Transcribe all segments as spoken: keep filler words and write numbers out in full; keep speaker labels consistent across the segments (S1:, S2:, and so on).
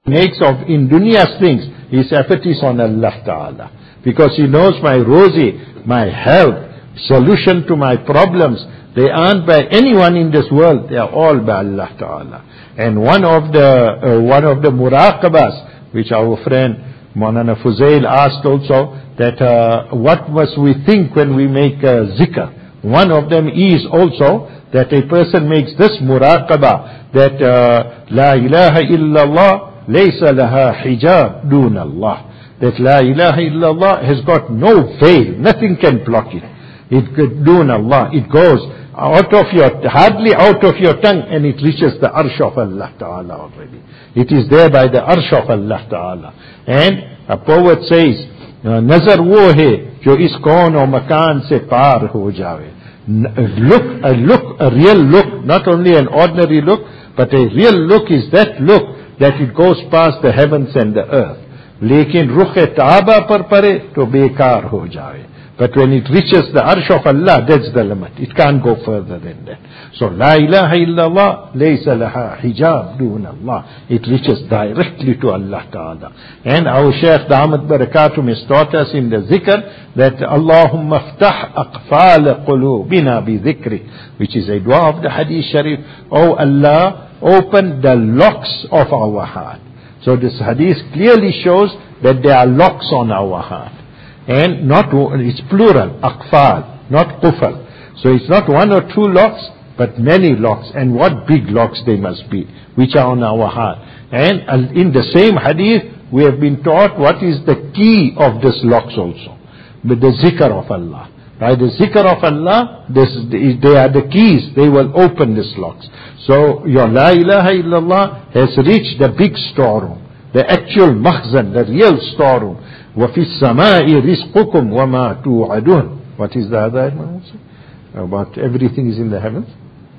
S1: makes of in dunya's things, his effort is on Allah Ta'ala. Because he knows my rosy, my health, solution to my problems, they aren't by anyone in this world, they are all by Allah Ta'ala. And one of the, uh, one of the muraqabas, which our friend Maulana Fuzail asked also, that uh, what must we think when we make uh, zikr? One of them is also that a person makes this muraqabah, that uh, La ilaha illallah laysa laha hijab dun Allah. That La ilaha illallah has got no veil, nothing can block it. It could dun Allah, it goes out of your, hardly out of your tongue, and it reaches the arsh of Allah Ta'ala already. It is there by the arsh of Allah Ta'ala. And a poet says, Nazar wo hai jo is kaun aur makan se par ho jaave. Look, a look, a real look, not only an ordinary look, but a real look is that look that it goes past the heavens and the earth. Lekin rukh-e Kaaba par pare to bekar ho jaave. But when it reaches the arsh of Allah, that's the limit. It can't go further than that. So, La ilaha illallah, laysa laha hijab dun Allah. It reaches directly to Allah Ta'ala. And our Shaykh Damat Barakatum has taught us in the zikr that Allahumma ftah aqfal qulubina bi dhikri, which is a dua of the Hadith Sharif. Oh Allah, open the locks of our heart. So this Hadith clearly shows that there are locks on our heart. And not, it's plural, aqfal, not qufal. So it's not one or two locks, but many locks. And what big locks they must be, which are on our heart. And in the same hadith, we have been taught what is the key of this locks also. With the zikr of Allah. By the zikr of Allah, this, they are the keys, they will open these locks. So your La ilaha illallah has reached the big storeroom. The actual makhzan, the real storeroom. وَفِي السَّمَاءِ رِزْقُكُمْ وَمَا تُوعَدُونَ. What is the other ayah? About everything is in the heavens.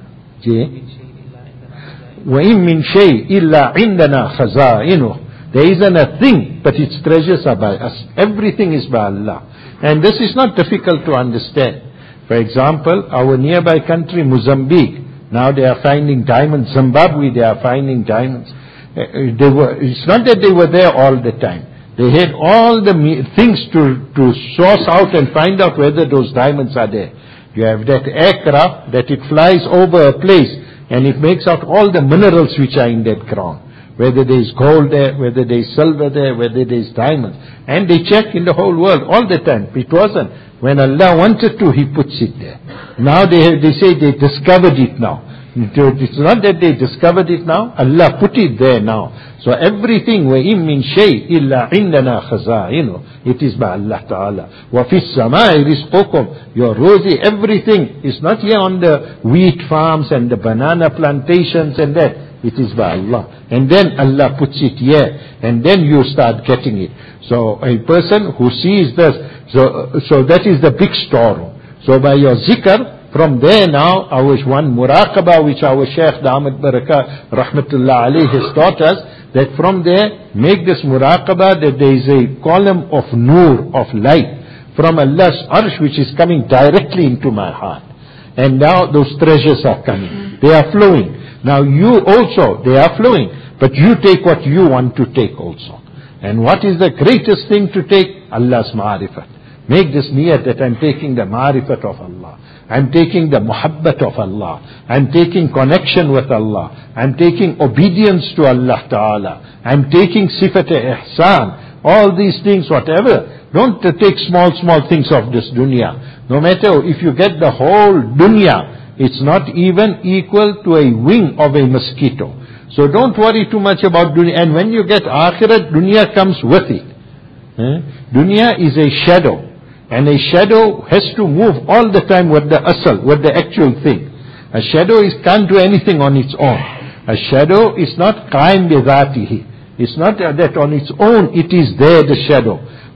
S1: وَإِن مِّن شَيْءٍ إِلَّا عِنْدَنَا خَزَائِنُهُ. There isn't a thing, but its treasures are by us. Everything is by Allah. And this is not difficult to understand. For example, our nearby country, Mozambique, now they are finding diamonds. Zimbabwe, they are finding diamonds. Uh, they were, it's not that they were there all the time. They had all the things to, to source out and find out whether those diamonds are there. You have that aircraft that it flies over a place and it makes out all the minerals which are in that ground. Whether there is gold there, whether there is silver there, whether there is diamonds. And they check in the whole world all the time. It wasn't. When Allah wanted to, He puts it there. Now they have, they say they discovered it now. It's not that they discovered it now. Allah put it there now. So everything, وَإِن مِّن شَيْءٍ إِلَّا عِنْدَنَا خَزَائِنُهُ. It is by Allah Ta'ala. وَفِي السَّمَاءِ رِزْقُكُمْ. Your rosy, everything is not here on the wheat farms and the banana plantations and that. It is by Allah. And then Allah puts it here. And then you start getting it. So a person who sees this, so, so that is the big storeroom. So by your zikr, from there now, our one muraqabah, which our Shaykh Damat Barakah Rahmatullah alayhi has taught us, that from there, make this muraqabah that there is a column of nur, of light, from Allah's arsh, which is coming directly into my heart. And now those treasures are coming. They are flowing. Now you also, they are flowing. But you take what you want to take also. And what is the greatest thing to take? Allah's ma'rifat. Make this niyat that I'm taking the ma'rifat of Allah. I'm taking the muhabbat of Allah. I'm taking connection with Allah. I'm taking obedience to Allah Ta'ala. I'm taking sifat-e-ihsan. All these things, whatever. Don't take small, small things of this dunya. No matter if you get the whole dunya, it's not even equal to a wing of a mosquito. So don't worry too much about dunya. And when you get akhirat, dunya comes with it. Eh? Dunya is a shadow. And a shadow has to move all the time with the asal, with the actual thing. A shadow is, can't do anything on its own. A shadow is not qaim bi dhatihi. It's not that on its own it is there, the shadow.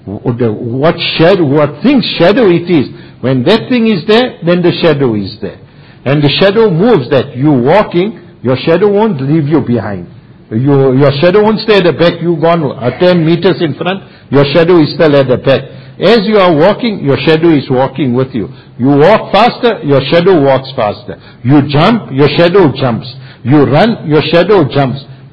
S1: What shadow, what thing's shadow it is. When that thing is there, then the shadow is there. And the shadow moves that. You walking, your shadow won't leave you behind. You, your shadow won't stay at the back. You've gone ten meters in front, your shadow is still at the back. As you are walking, your shadow is walking with you. You walk faster, your shadow walks faster. You jump, your shadow jumps. You run, your shadow jumps.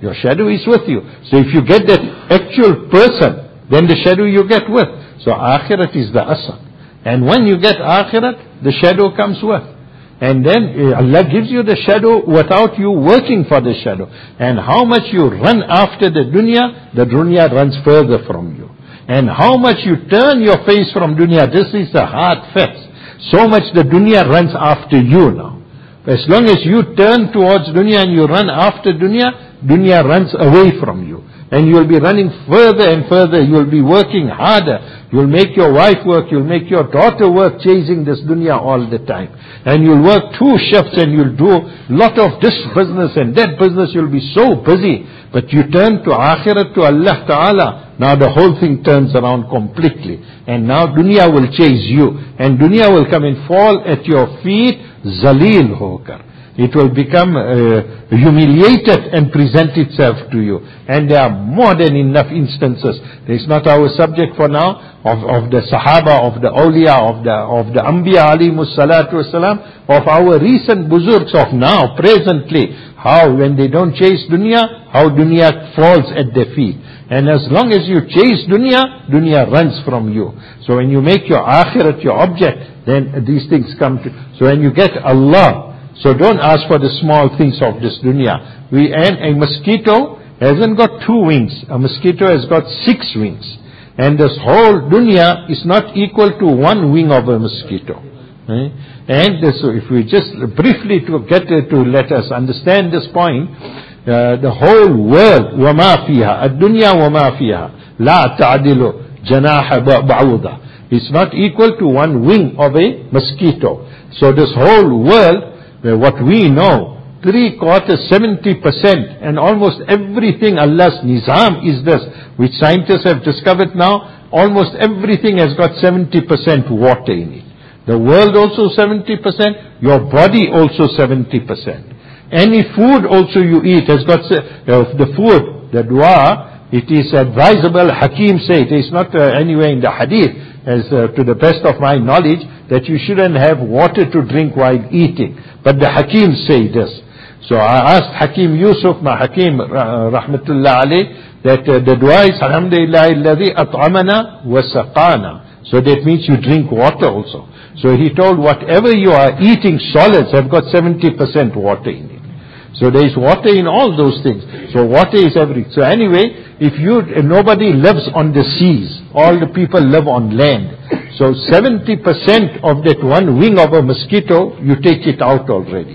S1: Your shadow is with you. So if you get that actual person, then the shadow you get with. So akhirat is the asl. And when you get akhirat, the shadow comes with. And then Allah gives you the shadow without you working for the shadow. And how much you run after the dunya, the dunya runs further from you. And how much you turn your face from dunya, this is the hard facts. So much the dunya runs after you now. As long as you turn towards dunya and you run after dunya, dunya runs away from you. And you'll be running further and further. You'll be working harder. You'll make your wife work. You'll make your daughter work chasing this dunya all the time. And you'll work two shifts and you'll do a lot of this business and that business. You'll be so busy. But you turn to akhirat, to Allah Ta'ala. Now the whole thing turns around completely. And now dunya will chase you. And dunya will come and fall at your feet, zaleel hokar. It will become uh, humiliated and present itself to you. And there are more than enough instances. It's not our subject for now, of, of the Sahaba, of the awliya, of the, of the Anbiya alayhimus salatu wasalam, of our recent buzurgs of now, presently, how when they don't chase dunya, how dunya falls at their feet. And as long as you chase dunya, dunya runs from you. So when you make your akhirat your object, then these things come to. So when you get Allah, so don't ask for the small things of this dunya. We, and a mosquito hasn't got two wings. A mosquito has got six wings. And this whole dunya is not equal to one wing of a mosquito. Eh? And so if we just briefly to get uh, to let us understand this point, uh, the whole world, وَمَا فِيهَا الدُّنْيَا وَمَا فِيهَا لَا تَعْدِلُ جَنَاحَ بَعُوضَ. It's not equal to one wing of a mosquito. So this whole world, what we know, three quarters, seventy percent, and almost everything Allah's nizam is this, which scientists have discovered now, almost everything has got seventy percent water in it. The world also seventy percent, your body also seventy percent. Any food also you eat has got, uh, the food, the dua, it is advisable, Hakim said, it is not uh, anywhere in the hadith, as uh, to the best of my knowledge, that you shouldn't have water to drink while eating. But the Hakim say this. So I asked Hakim Yusuf, my Hakim, uh, rahmatullah alayh, that uh, the dua is, alhamdulillah, alladhi at'amana wa saqana. So that means you drink water also. So he told, whatever you are eating solids have got seventy percent water in it. So there is water in all those things. So water is everything. So anyway, if you, if nobody lives on the seas, all the people live on land. So seventy percent of that one wing of a mosquito, you take it out already.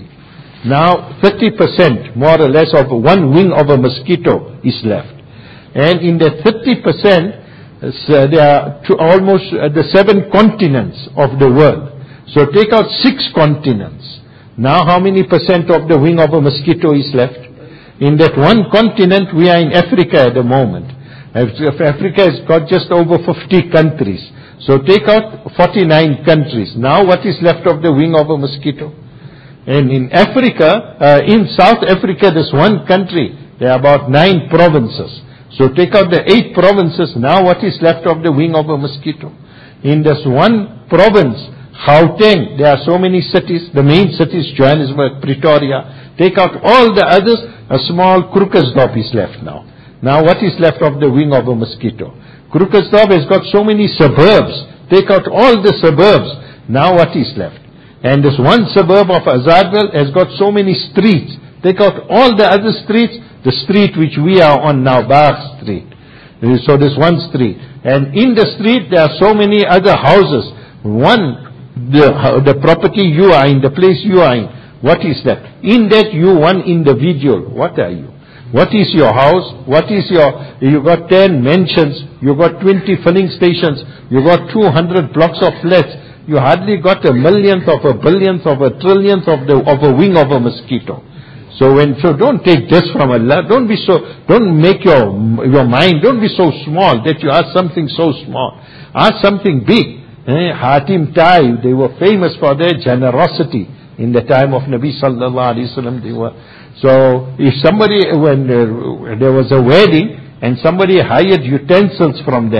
S1: Now thirty percent more or less of one wing of a mosquito is left. And in that thirty percent, uh, there are two, almost uh, the seven continents of the world. So take out six continents. Now how many percent of the wing of a mosquito is left? In that one continent, we are in Africa at the moment. Africa has got just over fifty countries. So take out forty-nine countries. Now what is left of the wing of a mosquito? And in Africa, uh, in South Africa, this one country, there are about nine provinces. So take out the eight provinces. Now what is left of the wing of a mosquito? In this one province, Gauteng, there are so many cities. The main cities, Johannesburg, Pretoria. Take out all the others, a small Krugersdorp is left now. Now what is left of the wing of a mosquito? Krugersdorp has got so many suburbs. Take out all the suburbs. Now what is left? And this one suburb of Azadville has got so many streets. Take out all the other streets. The street which we are on now, Bar Street. So this one street. And in the street there are so many other houses. One, the, the property you are in, the place you are in. What is that? In that you one individual. What are you? What is your house? What is your, you got ten mansions, you got twenty filling stations, you got two hundred blocks of flats, you hardly got a millionth of a billionth of a trillionth of the, of a wing of a mosquito. So when, so don't take this from Allah, don't be so, don't make your, your mind, don't be so small that you ask something so small. Ask something big. Eh? Hatim Tai, they were famous for their generosity in the time of Nabi sallallahu alaihi wasallam. They were. So if somebody, when uh, there was a wedding and somebody hired utensils from them,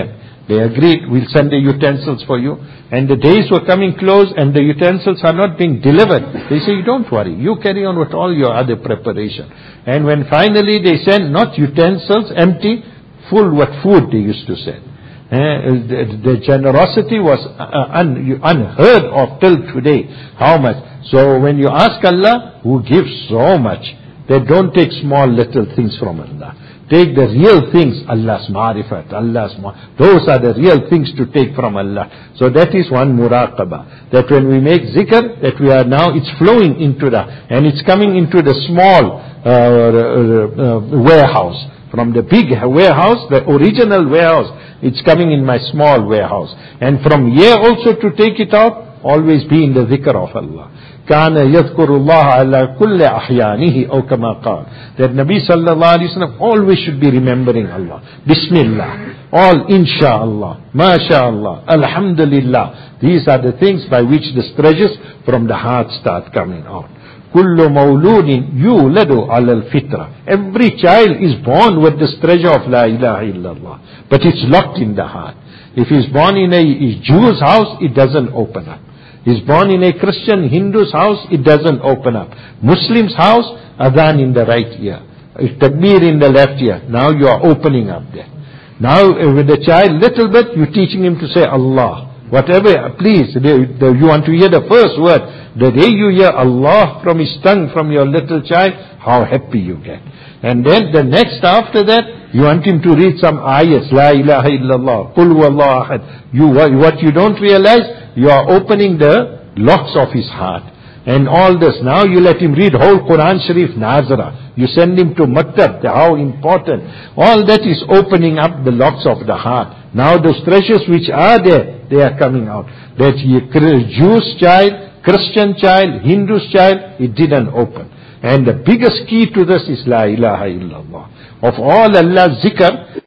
S1: They agreed, we'll send the utensils for you. And the days were coming close and the utensils are not being delivered. They say, don't worry, you carry on with all your other preparation. And when finally they sent not utensils, empty, full with food they used to send. Uh, the, the generosity was uh, un, unheard of till today. How much? So when you ask Allah, who gives so much, they don't take small little things from Allah. Take the real things, Allah's ma'rifat, Allah's ma- those are the real things to take from Allah. So that is one muraqabah. That when we make zikr, that we are now, it's flowing into the, and it's coming into the small uh, uh, uh, warehouse. From the big warehouse, the original warehouse, it's coming in my small warehouse. And from here also to take it out, always be in the zikr of Allah. كان يذكر الله على كل أحيانه أو كما قال. That Nabi sallallahu alaihi wasallam always should be remembering Allah. Bismillah, all inshallah, mashallah, alhamdulillah. These are the things by which the treasures from the heart start coming out. كل مولود يولد على الفطرة. Every child is born with this treasure of La ilaha illallah, but it's locked in the heart. If he's born in a Jew's house, it doesn't open up. He's born in a Christian Hindu's house, it doesn't open up. Muslim's house, adhan in the right ear, takbir in the left ear. Now you are opening up there. Now with the child, little bit, you're teaching him to say Allah. Whatever, please, the, the, you want to hear the first word. The day you hear Allah from his tongue, from your little child, how happy you get. And then the next after that, you want him to read some ayats, La ilaha illallah, Qul huwallahu ahad. You, what you don't realize, you are opening the locks of his heart. And all this, now you let him read whole Quran Sharif Nazara. You send him to Maktab, how important. All that is opening up the locks of the heart. Now those treasures which are there, they are coming out. That Jew's child, Christian child, Hindu's child, it didn't open. And the biggest key to this is La ilaha illallah. Of all Allah's zikr,